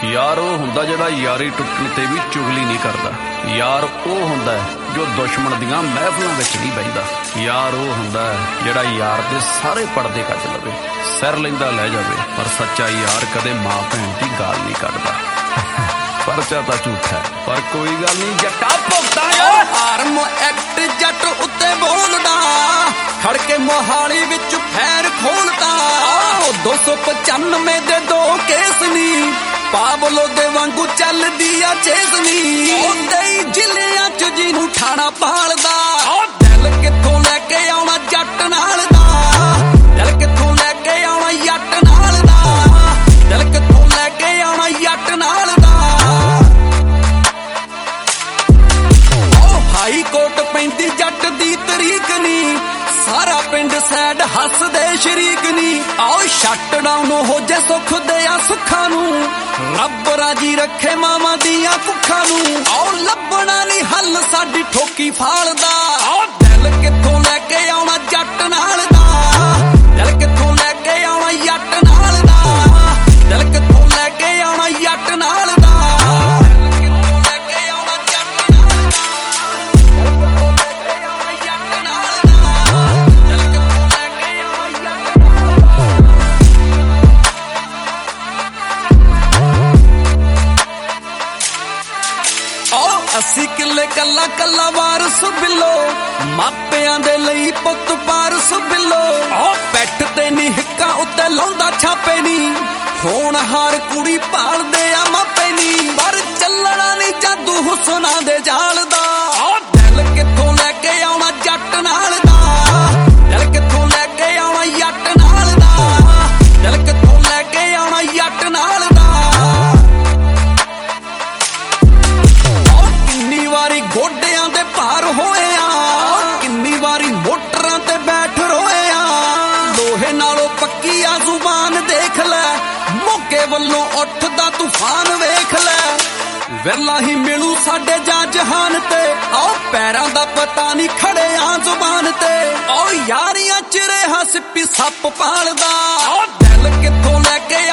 यार वो हुंदा जिहड़ा यारी टुटण ते भी चुगली नहीं करदा। यार वो हुंदा जो दुश्मन दियां महफिलां विच नहीं बहिंदा। यार वो हुंदा जिहड़ा यार दे सारे पर्दे कट लवे, सिर लैंदा लै जावे, पर सच्चा यार कदे मां भैन दी गाल नहीं कढदा। परचा तां झूठा है पर कोई गल नहीं, जट्टा भुगता आर्म एक्ट जट उत्ते बोलदा, खड़के मोहाली विच फैर खोलदा। 295 दे 2 केस नी, पावलो दे वांगू चलदी आ चेसनी। ओदे जिलियां च जिनू ठाणा पालदा, दिल कित्थों लैके आउणा जट नाल दा, दिल कित्थों लैके आउणा जट नाल दा, दिल कित्थों लैके आउणा जट नाल दा। हाई कोर्ट पैंदी जट दी तरीक नी, सारा पिंड सैड हसदे शरीक नी। आओ शट डाउन हो जे सुख दिया सुखा नू, रब राजी रखे मामा दिया भुखा नू। आओ लभना नहीं हल साडी ठोकी फालदा, दिल कित्थों लैके आउणा जट नाल दा, दिल कित्थों लैके आउणा जट नाल दा, दिल कित्थों लैके आउणा जट नाल दा। अस्सी किले कला कला वारस बिलो, मापियां दे लई पुत पारस बिलो। पैठ ते नी हिक्का उत्ते लाउंदा छापे नी, होनहार कुड़ी पालदे आ मापे नी। पर चलना नी जादू हुसना दे जाल दा, दिल कित्थों लैके आउणा जट नाल दा, दिल कित्थों लैके आउणा जट नाल दा, दिल कित्थों लैके आउणा जट नाल दा। गोडियां दे भार होए आ, किन्नी वारी मोटरां ते बैठ रोए आ। लोहे नालों पक्की आ जुबान देख लै, मोगे वल्लों उठदा तूफान वेख लै। वेला ही मिलू साडे जा जहान ते, आओ पैरां दा पता नहीं खड़े आ जुबान ते। आओ यारियां च रेहा सिप्पी सप पालदा, दिल कित्थों लैके